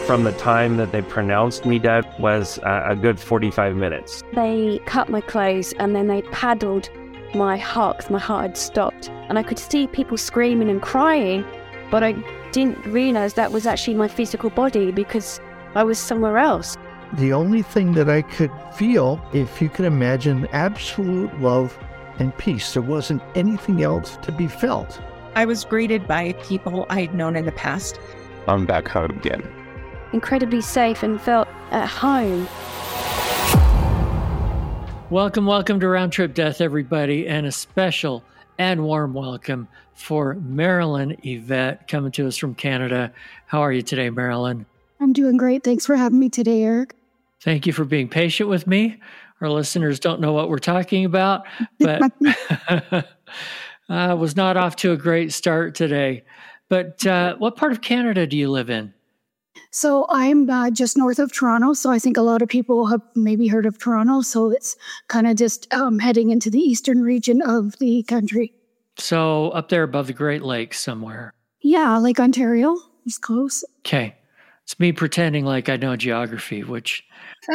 from the time that they pronounced me dead was a good 45 minutes. They cut my clothes and then they paddled my heart, 'cause my heart had stopped. And I could see people screaming and crying, but I didn't realize that was actually my physical body because I was somewhere else. The only thing that I could feel, if you can imagine, absolute love and peace. There wasn't anything else to be felt. I was greeted by people I had known in the past. I'm back home again. Incredibly safe and felt at home. Welcome to Round Trip Death, everybody, and a special and warm welcome for Marilyn Yvette coming to us from Canada. How are you today, Marilyn? I'm doing great. Thanks for having me today, Eric. Thank you for being patient with me. Our listeners don't know what we're talking about, but I was not off to a great start today. But what part of Canada do you live in? So I'm just north of Toronto. So I think a lot of people have maybe heard of Toronto. So it's kind of just heading into the eastern region of the country. So up there above the Great Lakes somewhere. Yeah, Lake Ontario is close. Okay. It's me pretending like I know geography, which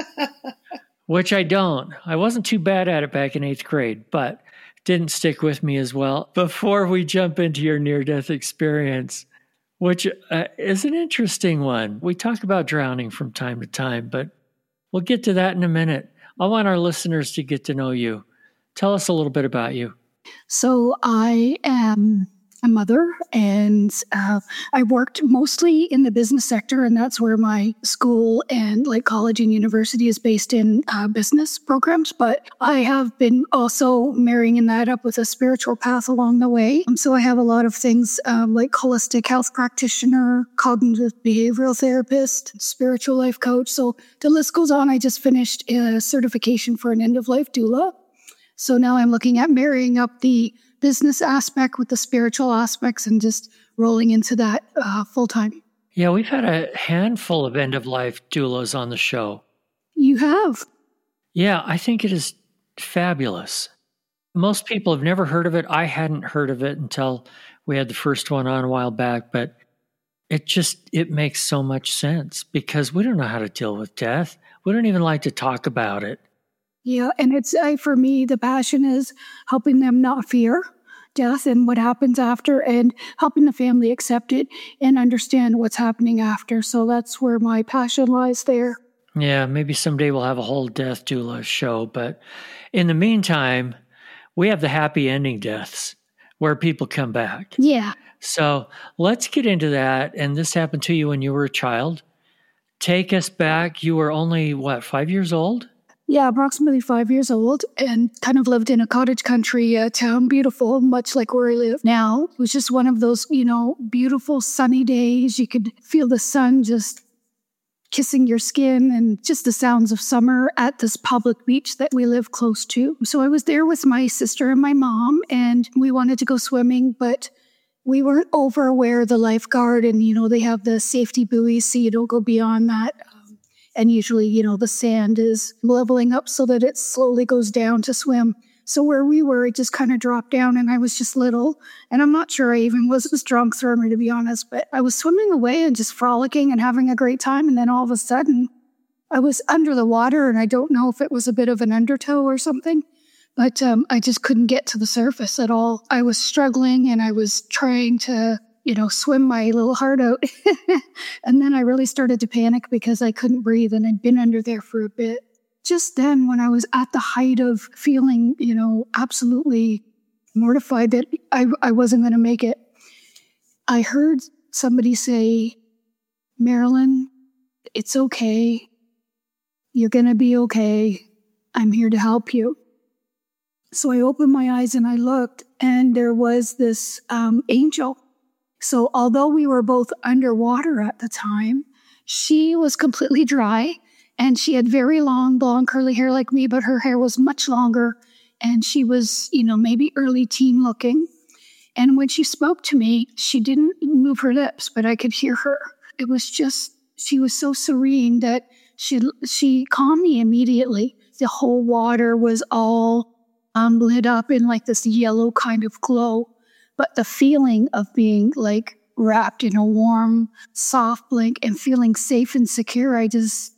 I don't. I wasn't too bad at it back in 8th grade, but didn't stick with me as well. Before we jump into your near-death experience, which is an interesting one. We talk about drowning from time to time, but we'll get to that in a minute. I want our listeners to get to know you. Tell us a little bit about you. So I am a mother, and I worked mostly in the business sector, and that's where my school and like college and university is based in business programs. But I have been also marrying that up with a spiritual path along the way. So I have a lot of things like holistic health practitioner, cognitive behavioral therapist, spiritual life coach. So the list goes on. I just finished a certification for an end-of-life doula. So now I'm looking at marrying up the business aspect with the spiritual aspects and just rolling into that full time. Yeah, we've had a handful of end-of-life doulas on the show. You have? Yeah, I think it is fabulous. Most people have never heard of it. I hadn't heard of it until we had the first one on a while back, but it makes so much sense because we don't know how to deal with death. We don't even like to talk about it. Yeah, and it's for me, the passion is helping them not fear death and what happens after, and helping the family accept it and understand what's happening after. So that's where my passion lies there. Yeah, maybe someday we'll have a whole death doula show. But in the meantime, we have the happy ending deaths where people come back. Yeah. So let's get into that. And this happened to you when you were a child. Take us back. You were only, 5 years old? Yeah, approximately 5 years old, and kind of lived in a cottage country town, beautiful, much like where I live now. It was just one of those, beautiful sunny days. You could feel the sun just kissing your skin and just the sounds of summer at this public beach that we live close to. So I was there with my sister and my mom, and we wanted to go swimming, but we weren't over where the lifeguard and, they have the safety buoys, so you don't go beyond that. And usually, the sand is leveling up so that it slowly goes down to swim. So where we were, it just kind of dropped down, and I was just little. And I'm not sure I even was drunk, to be honest. But I was swimming away and just frolicking and having a great time. And then all of a sudden, I was under the water, and I don't know if it was a bit of an undertow or something. But I just couldn't get to the surface at all. I was struggling, and I was trying to swim my little heart out. And then I really started to panic because I couldn't breathe, and I'd been under there for a bit. Just then, when I was at the height of feeling, absolutely mortified that I wasn't going to make it, I heard somebody say, "Marilyn, it's okay. You're going to be okay. I'm here to help you." So I opened my eyes and I looked, and there was this angel. So although we were both underwater at the time, she was completely dry, and she had very long, blonde, curly hair like me, but her hair was much longer, and she was, maybe early teen looking. And when she spoke to me, she didn't move her lips, but I could hear her. It was just, she was so serene that she calmed me immediately. The whole water was all lit up in like this yellow kind of glow. But the feeling of being like wrapped in a warm, soft blanket and feeling safe and secure. I just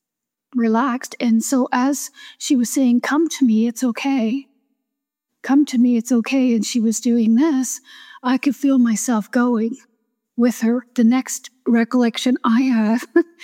relaxed. And so as she was saying, come to me, it's okay. Come to me, it's okay. And she was doing this, I could feel myself going with her. The next recollection I have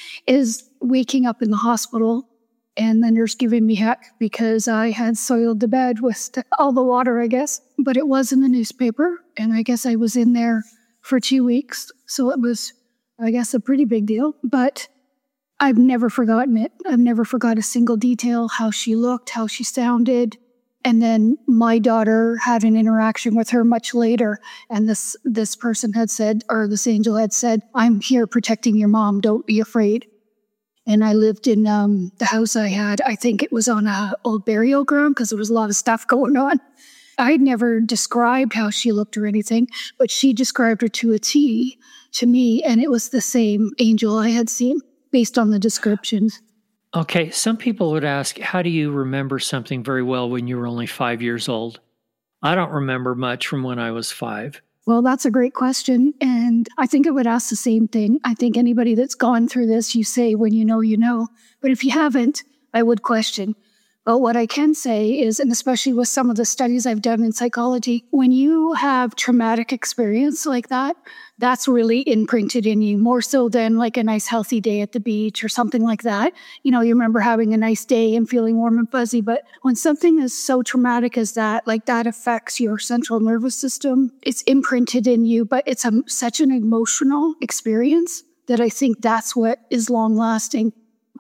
is waking up in the hospital and the nurse giving me heck because I had soiled the bed with all the water, I guess. But it was in the newspaper, and I guess I was in there for 2 weeks. So it was, I guess, a pretty big deal. But I've never forgotten it. I've never forgot a single detail, how she looked, how she sounded. And then my daughter had an interaction with her much later. And this person had said, or this angel had said, I'm here protecting your mom. Don't be afraid. And I lived in the house I had. I think it was on a old burial ground because there was a lot of stuff going on. I'd never described how she looked or anything, but she described her to a T to me. And it was the same angel I had seen based on the descriptions. Okay, some people would ask, how do you remember something very well when you were only 5 years old? I don't remember much from when I was 5. Well, that's a great question. And I think I would ask the same thing. I think anybody that's gone through this, you say, when you know, you know. But if you haven't, I would question. But what I can say is, and especially with some of the studies I've done in psychology, when you have traumatic experience like that, that's really imprinted in you, more so than like a nice healthy day at the beach or something like that. You know, you remember having a nice day and feeling warm and fuzzy. But when something is so traumatic as that, like that affects your central nervous system, it's imprinted in you, but it's such an emotional experience that I think that's what is long lasting.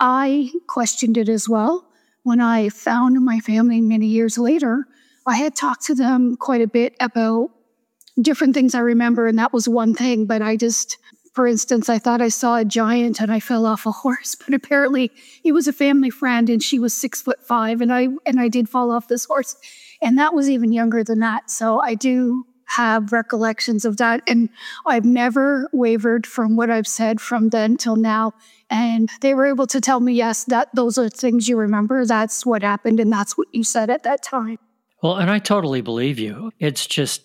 I questioned it as well. When I found my family many years later, I had talked to them quite a bit about different things I remember, and that was one thing. But I just, for instance, I thought I saw a giant and I fell off a horse, but apparently he was a family friend and she was 6'5", and I did fall off this horse, and that was even younger than that. So I do have recollections of that, and I've never wavered from what I've said from then till now. And they were able to tell me, yes, that those are things you remember. That's what happened, and that's what you said at that time. Well, and I totally believe you. It's just,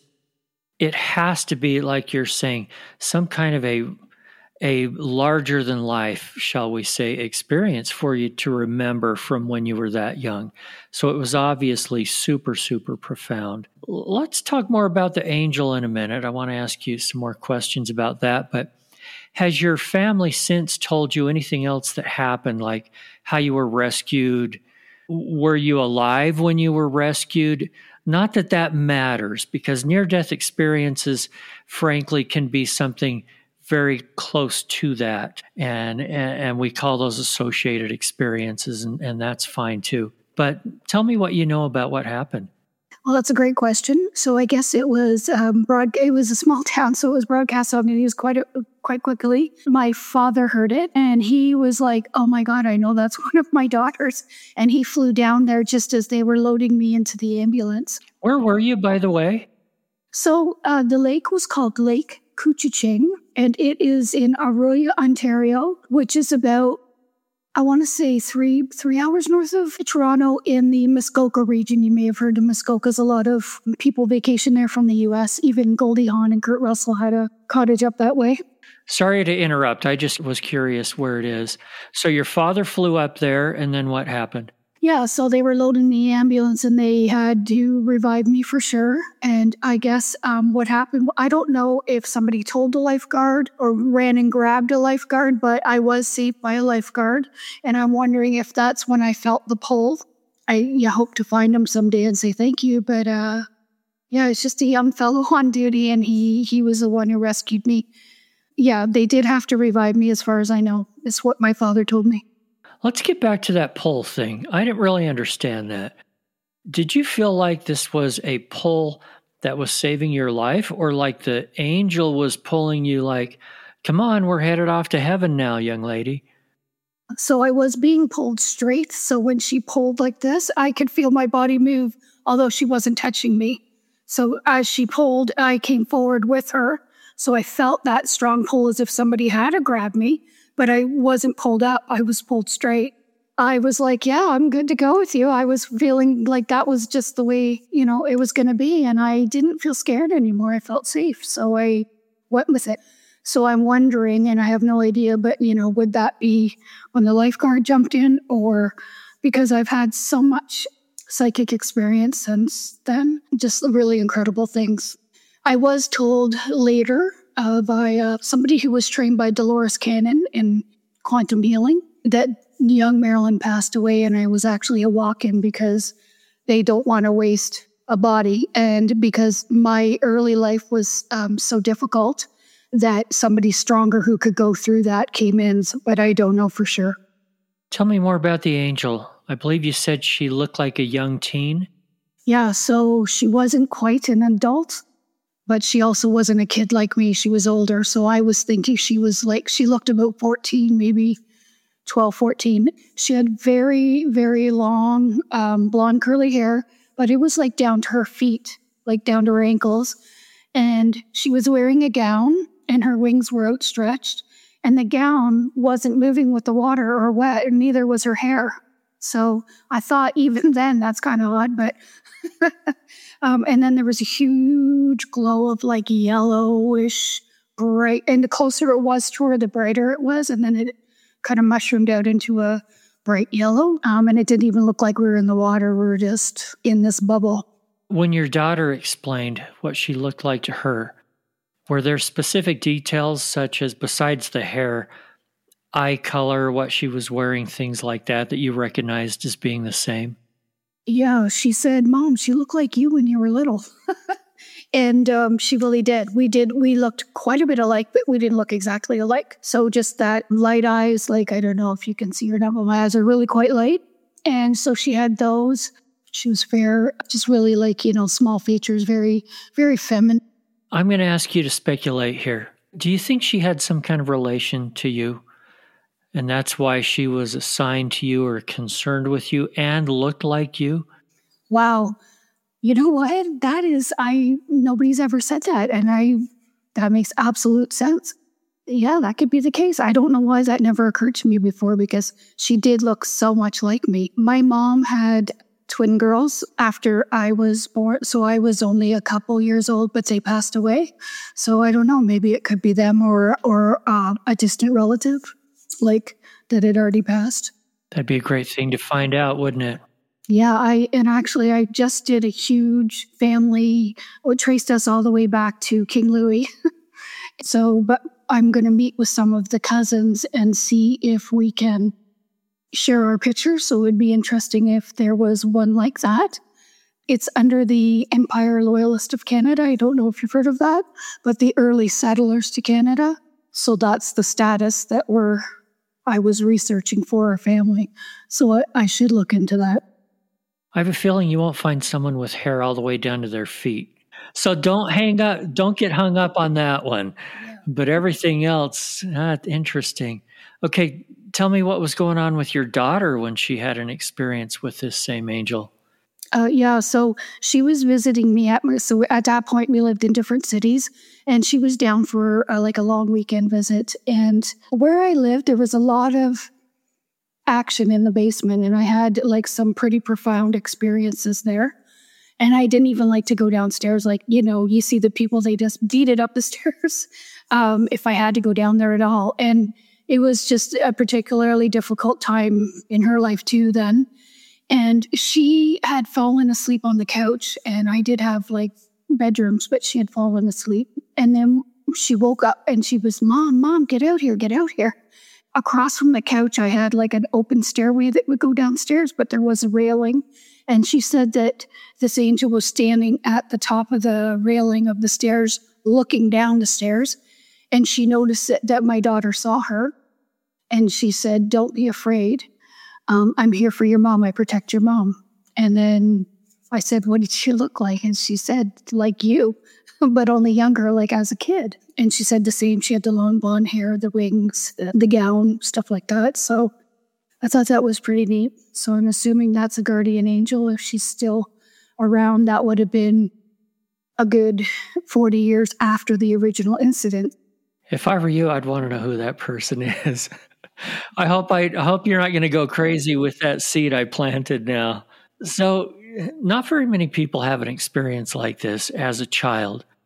it has to be, like you're saying, some kind of a larger than life, shall we say, experience for you to remember from when you were that young. So it was obviously super, super profound. Let's talk more about the angel in a minute. I want to ask you some more questions about that, but has your family since told you anything else that happened, like how you were rescued? Were you alive when you were rescued? Not that that matters, because near-death experiences, frankly, can be something very close to that. And we call those associated experiences, and that's fine too. But tell me what you know about what happened. Well, that's a great question. So I guess it was it was a small town, so it was broadcast on the news quite quickly. My father heard it, and he was like, oh my God, I know that's one of my daughters. And he flew down there just as they were loading me into the ambulance. Where were you, by the way? So the lake was called Lake Couchiching, and it is in Arroyo, Ontario, which is about, I want to say, three hours north of Toronto in the Muskoka region. You may have heard of Muskoka. A lot of people vacation there from the U.S. Even Goldie Hawn and Kurt Russell had a cottage up that way. Sorry to interrupt. I just was curious where it is. So your father flew up there, and then what happened? Yeah, so they were loading the ambulance and they had to revive me for sure. And I guess what happened, I don't know if somebody told a lifeguard or ran and grabbed a lifeguard, but I was saved by a lifeguard. And I'm wondering if that's when I felt the pull. I hope to find him someday and say thank you. But yeah, it's just a young fellow on duty, and he was the one who rescued me. Yeah, they did have to revive me as far as I know. It's what my father told me. Let's get back to that pull thing. I didn't really understand that. Did you feel like this was a pull that was saving your life, or like the angel was pulling you like, come on, we're headed off to heaven now, young lady? So I was being pulled straight. So when she pulled like this, I could feel my body move, although she wasn't touching me. So as she pulled, I came forward with her. So I felt that strong pull as if somebody had to grab me. But I wasn't pulled up. I was pulled straight. I was like, yeah, I'm good to go with you. I was feeling like that was just the way, it was going to be. And I didn't feel scared anymore. I felt safe. So I went with it. So I'm wondering, and I have no idea, but, would that be when the lifeguard jumped in, or because I've had so much psychic experience since then, just really incredible things. I was told later by somebody who was trained by Dolores Cannon in quantum healing that young Marilyn passed away, and I was actually a walk-in because they don't want to waste a body, and because my early life was so difficult that somebody stronger who could go through that came in, but I don't know for sure. Tell me more about the angel. I believe you said she looked like a young teen. Yeah, so she wasn't quite an adult, but she also wasn't a kid like me. She was older, so I was thinking she looked about 14, maybe 12, 14. She had very, very long blonde curly hair, but it was like down to her feet, like down to her ankles. And she was wearing a gown and her wings were outstretched. And the gown wasn't moving with the water or wet, and neither was her hair. So I thought even then that's kind of odd, but and then there was a huge glow of like yellowish bright, and the closer it was to her, the brighter it was. And then it kind of mushroomed out into a bright yellow. And it didn't even look like we were in the water. We were just in this bubble. When your daughter explained what she looked like to her, were there specific details such as, besides the hair, eye color, what she was wearing, things like that you recognized as being the same? Yeah, she said, "Mom, she looked like you when you were little." And she really did. We looked quite a bit alike, but we didn't look exactly alike. So just that light eyes, like, I don't know if you can see her now, but my eyes are really quite light. And so she had those. She was fair, just really like, small features, very, very feminine. I'm going to ask you to speculate here. Do you think she had some kind of relation to you? And that's why she was assigned to you or concerned with you and looked like you? Wow. You know what? Nobody's ever said that. And that makes absolute sense. Yeah, that could be the case. I don't know why that never occurred to me before, because she did look so much like me. My mom had twin girls after I was born. So I was only a couple years old, but they passed away. So I don't know, maybe it could be them or a distant relative, like that had already passed. That'd be a great thing to find out, wouldn't it? Yeah, I just did a huge family, it traced us all the way back to King Louis. But I'm going to meet with some of the cousins and see if we can share our pictures. So it would be interesting if there was one like that. It's under the Empire Loyalist of Canada. I don't know if you've heard of that, but the early settlers to Canada. So that's the status that I was researching for our family. So I should look into that. I have a feeling you won't find someone with hair all the way down to their feet. So don't get hung up on that one. Yeah. But everything else, interesting. Okay, tell me what was going on with your daughter when she had an experience with this same angel. So she was visiting me so at that point we lived in different cities, and she was down for a long weekend visit. And where I lived, there was a lot of action in the basement, and I had some pretty profound experiences there. And I didn't even like to go downstairs. You see the people, they just beat it up the stairs if I had to go down there at all. And it was just a particularly difficult time in her life too then. And she had fallen asleep on the couch, and I did have bedrooms, but she had fallen asleep. And then she woke up and she was, Mom, get out here, get out here. Across from the couch, I had an open stairway that would go downstairs, but there was a railing. And she said that this angel was standing at the top of the railing of the stairs, looking down the stairs. And she noticed that my daughter saw her. And she said, "Don't be afraid. I'm here for your mom. I protect your mom." And then I said, "What did she look like?" And she said, "Like you, but only younger, as a kid." And she said the same. She had the long blonde hair, the wings, the gown, stuff like that. So I thought that was pretty neat. So I'm assuming that's a guardian angel. If she's still around, that would have been a good 40 years after the original incident. If I were you, I'd want to know who that person is. I hope you're not going to go crazy with that seed I planted now. So not very many people have an experience like this as a child.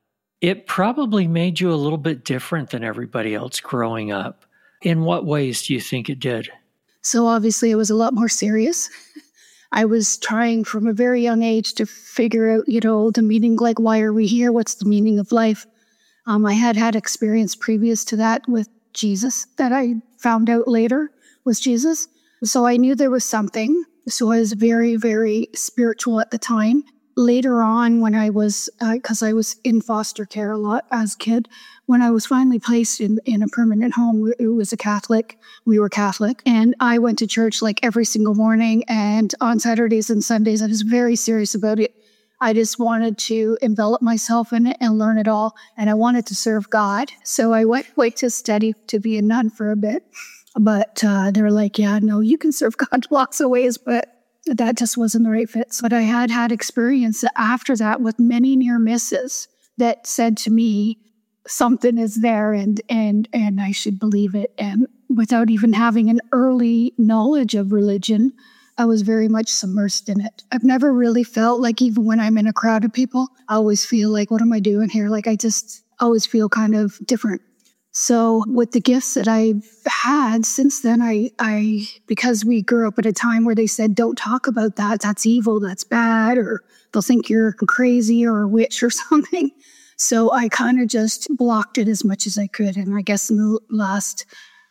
It probably made you a little bit different than everybody else growing up. In what ways do you think it did? So obviously it was a lot more serious. I was trying from a very young age to figure out, the meaning, like, why are we here? What's the meaning of life? I had experience previous to that with Jesus that I found out later was Jesus. So I knew there was something. So I was very, very spiritual at the time. Later on, when I was, because I was in foster care a lot as a kid, when I was finally placed in a permanent home, it was a Catholic. We were Catholic. And I went to church like every single morning. And on Saturdays and Sundays, I was very serious about it. I just wanted to envelop myself in it and learn it all. And I wanted to serve God. So I went to study to be a nun for a bit. But they were like, yeah, no, you can serve God lots of ways, but that just wasn't the right fit. But I had experience after that with many near misses that said to me, something is there and I should believe it. And without even having an early knowledge of religion, I was very much submersed in it. I've never really felt like, even when I'm in a crowd of people, I always feel like, what am I doing here? Like, I just always feel kind of different. So with the gifts that I've had since then, I because we grew up at a time where they said, don't talk about that. That's evil. That's bad. Or they'll think you're crazy or a witch or something. So I kind of just blocked it as much as I could. And I guess in the last,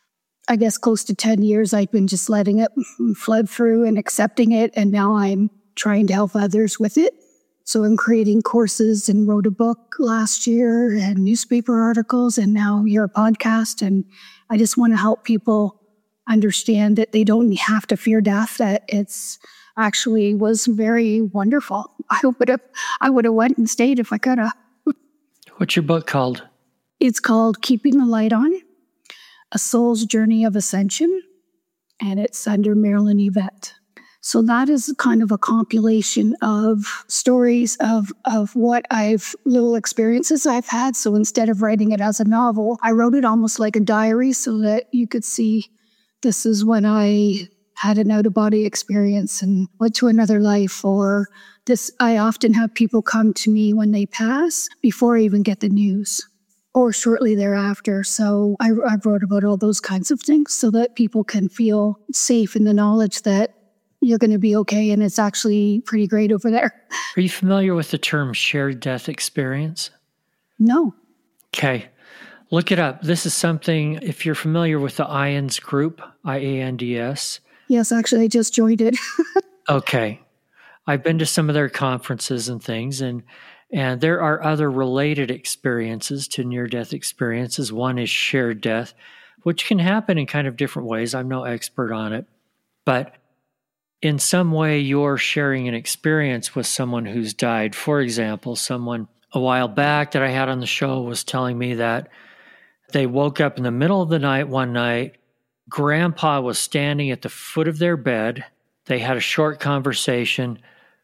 close to 10 years, I've been just letting it flood through and accepting it. And now I'm trying to help others with it. So I'm creating courses and wrote a book last year and newspaper articles and now your podcast. And I just want to help people understand that they don't have to fear death, that it's actually was very wonderful. I would have went and stayed if I could have. What's your book called? It's called Keeping the Light On, A Soul's Journey of Ascension, and it's under Marilyn Yvette. So that is kind of a compilation of stories of what little experiences I've had. So instead of writing it as a novel, I wrote it almost like a diary so that you could see this is when I had an out-of-body experience and went to another life, or this. I often have people come to me when they pass before I even get the news or shortly thereafter. So I wrote about all those kinds of things so that people can feel safe in the knowledge that you're going to be okay, and it's actually pretty great over there. Are you familiar with the term shared death experience? No. Okay. Look it up. This is something, if you're familiar with the IANDS group, IANDS. Yes, actually, I just joined it. Okay. I've been to some of their conferences and things, and there are other related experiences to near-death experiences. One is shared death, which can happen in kind of different ways. I'm no expert on it, but in some way, you're sharing an experience with someone who's died. For example, someone a while back that I had on the show was telling me that they woke up in the middle of the night one night. Grandpa was standing at the foot of their bed. They had a short conversation.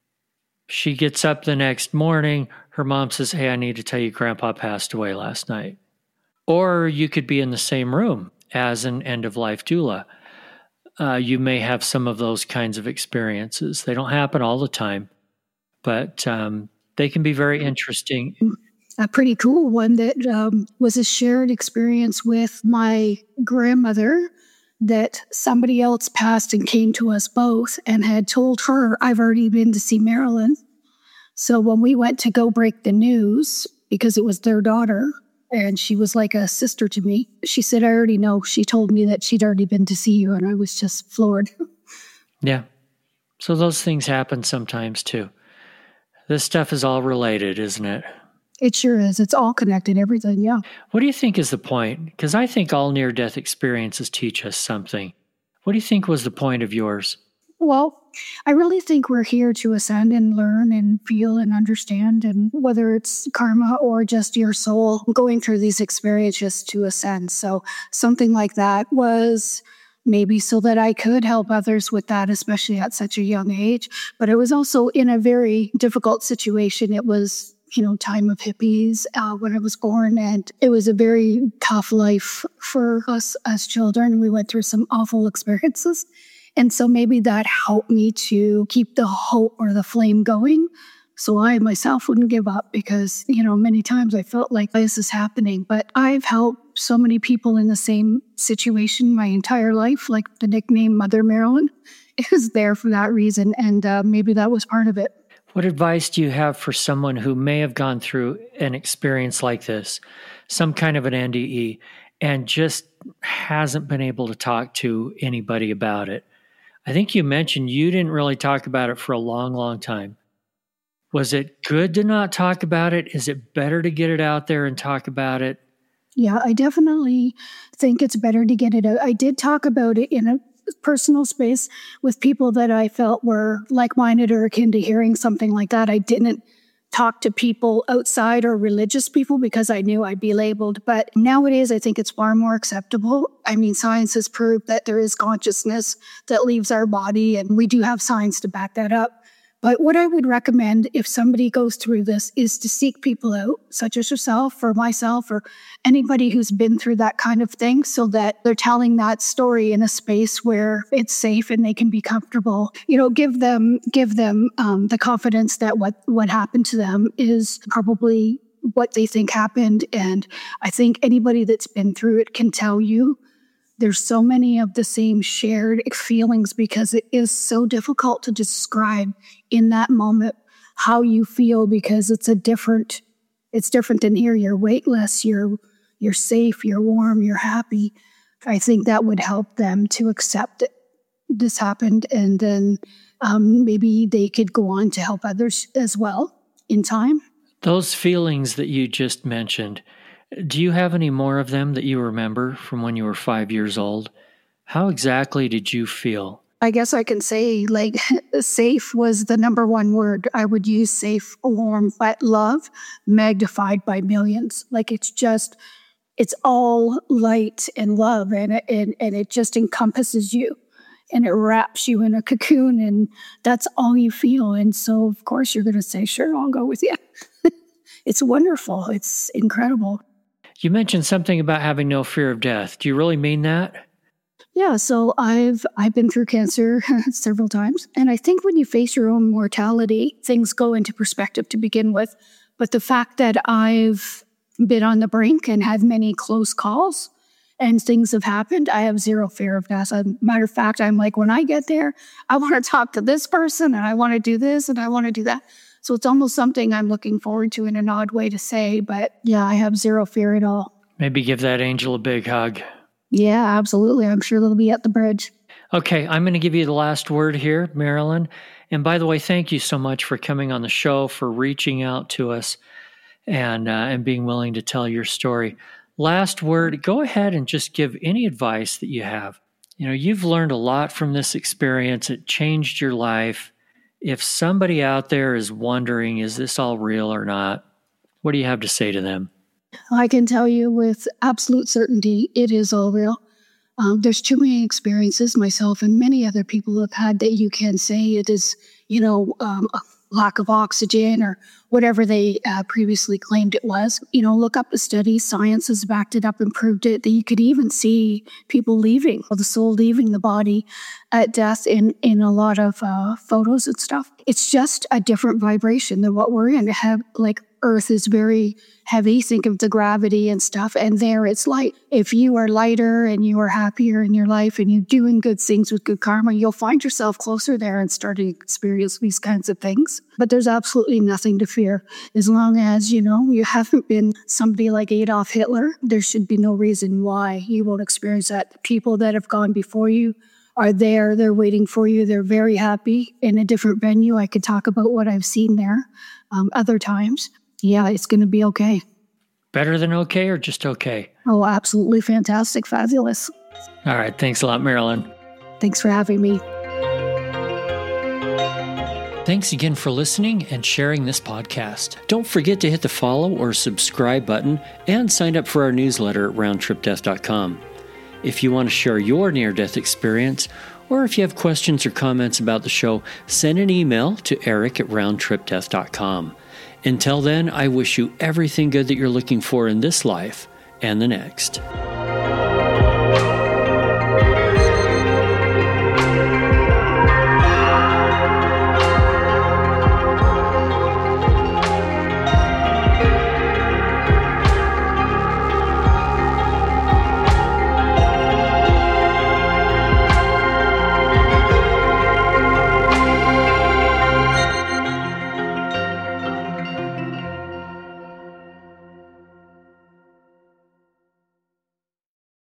She gets up the next morning. Her mom says, hey, I need to tell you Grandpa passed away last night. Or you could be in the same room as an end-of-life doula. You may have some of those kinds of experiences. They don't happen all the time, but they can be very interesting. A pretty cool one that was a shared experience with my grandmother, that somebody else passed and came to us both and had told her, I've already been to see Marilyn. So when we went to go break the news, because it was their daughter, and she was like a sister to me, she said, I already know. She told me that she'd already been to see you, and I was just floored. Yeah. So those things happen sometimes too. This stuff is all related, isn't it? It sure is. It's all connected, everything, yeah. What do you think is the point? Because I think all near-death experiences teach us something. What do you think was the point of yours? Well, I really think we're here to ascend and learn and feel and understand, and whether it's karma or just your soul going through these experiences to ascend. So something like that was maybe so that I could help others with that, especially at such a young age. But it was also in a very difficult situation. It was, time of hippies when I was born, and it was a very tough life for us as children. We went through some awful experiences. And so maybe that helped me to keep the hope or the flame going So I myself wouldn't give up because, many times I felt like this is happening. But I've helped so many people in the same situation my entire life, like the nickname Mother Marilyn is there for that reason. And maybe that was part of it. What advice do you have for someone who may have gone through an experience like this, some kind of an NDE, and just hasn't been able to talk to anybody about it? I think you mentioned you didn't really talk about it for a long, long time. Was it good to not talk about it? Is it better to get it out there and talk about it? Yeah, I definitely think it's better to get it out. I did talk about it in a personal space with people that I felt were like-minded or akin to hearing something like that. I didn't talk to people outside or religious people because I knew I'd be labeled. But nowadays, I think it's far more acceptable. I mean, science has proved that there is consciousness that leaves our body, and we do have science to back that up. But what I would recommend if somebody goes through this is to seek people out, such as yourself or myself or anybody who's been through that kind of thing, so that they're telling that story in a space where it's safe and they can be comfortable. Give them the confidence that what happened to them is probably what they think happened. And I think anybody that's been through it can tell you there's so many of the same shared feelings, because it is so difficult to describe in that moment how you feel, because it's different than here. You're weightless, you're safe, you're warm, you're happy. I think that would help them to accept it. This happened, and then maybe they could go on to help others as well in time. Those feelings that you just mentioned, do you have any more of them that you remember from when you were 5 years old? How exactly did you feel? I guess I can say, safe was the number one word. I would use safe, warm, but love magnified by millions. It's all light and love, and it just encompasses you, and it wraps you in a cocoon, and that's all you feel. And so, of course, you're going to say, sure, I'll go with you. It's wonderful. It's incredible. You mentioned something about having no fear of death. Do you really mean that? Yeah, so I've been through cancer several times, and I think when you face your own mortality, things go into perspective to begin with. But the fact that I've been on the brink and had many close calls and things have happened, I have zero fear of death. As a matter of fact, I'm like, when I get there, I want to talk to this person, and I want to do this, and I want to do that. So it's almost something I'm looking forward to in an odd way to say, but yeah, I have zero fear at all. Maybe give that angel a big hug. Yeah, absolutely. I'm sure they'll be at the bridge. Okay, I'm going to give you the last word here, Marilyn. And by the way, thank you so much for coming on the show, for reaching out to us and being willing to tell your story. Last word, go ahead and just give any advice that you have. You've learned a lot from this experience. It changed your life. If somebody out there is wondering, is this all real or not? What do you have to say to them? I can tell you with absolute certainty, it is all real. There's too many experiences myself and many other people have had that you can say it is, a lack of oxygen or whatever they previously claimed it was. Look up the studies. Science has backed it up and proved it, that you could even see people leaving, or the soul leaving the body at death in a lot of photos and stuff. It's just a different vibration than what we're in. Earth is very heavy. Think of the gravity and stuff. And there it's light. If you are lighter and you are happier in your life and you're doing good things with good karma, you'll find yourself closer there and start to experience these kinds of things. But there's absolutely nothing to fear. As long as, you haven't been somebody like Adolf Hitler, there should be no reason why you won't experience that. The people that have gone before you are there. They're waiting for you. They're very happy in a different venue. I could talk about what I've seen there other times. Yeah, it's going to be okay. Better than okay or just okay? Oh, absolutely fantastic. Fabulous. All right. Thanks a lot, Marilyn. Thanks for having me. Thanks again for listening and sharing this podcast. Don't forget to hit the follow or subscribe button and sign up for our newsletter at roundtripdeath.com. If you want to share your near-death experience, or if you have questions or comments about the show, send an email to eric@roundtripdeath.com. Until then, I wish you everything good that you're looking for in this life and the next.